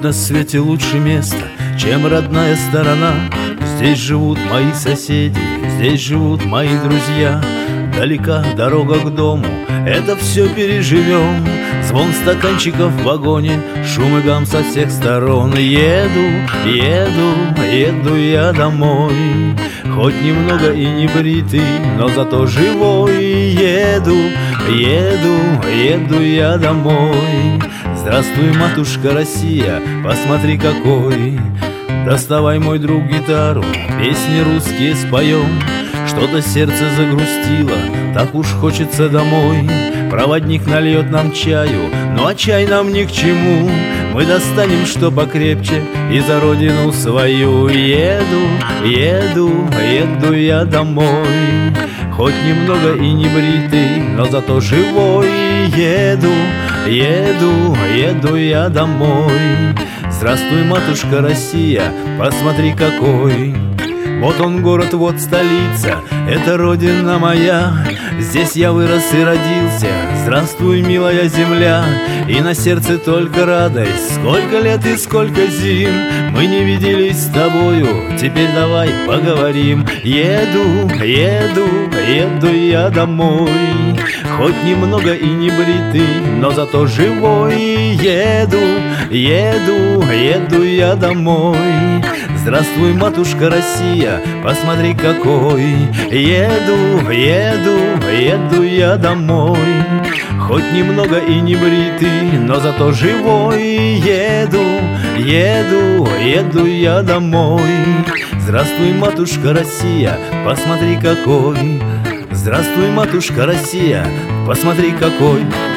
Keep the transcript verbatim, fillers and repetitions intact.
Нет на свете лучше места, чем родная сторона. Здесь живут мои соседи, здесь живут мои друзья. Далека дорога к дому, это все переживем. Звон стаканчиков в вагоне, шум и гам со всех сторон. Еду, еду, еду я домой, хоть немного и не бритый, но зато живой. Еду, еду, еду я домой. Здравствуй, матушка Россия, посмотри какой. Доставай, мой друг, гитару, песни русские споем. Что-то сердце загрустило, так уж хочется домой. Проводник нальет нам чаю, ну а чай нам ни к чему. Мы достанем что покрепче и за родину свою. Еду, еду, еду я домой, хоть немного и не бритый, но зато живой. Еду, еду, еду я домой. Здравствуй, матушка Россия, посмотри какой. Вот он город, вот столица, это родина моя. Здесь я вырос и родился. Здравствуй, милая земля. И на сердце только радость. Сколько лет и сколько зим мы не виделись с тобою. Теперь давай поговорим. Еду, еду, еду я домой, хоть немного и не бритый, но зато живой. Еду, еду, еду я домой. Здравствуй, матушка Россия, посмотри какой. Еду, еду, еду я домой, хоть немного и не бритый, но зато живой. Еду, еду, еду я домой. Здравствуй, матушка Россия, посмотри какой. Здравствуй, матушка Россия, посмотри какой.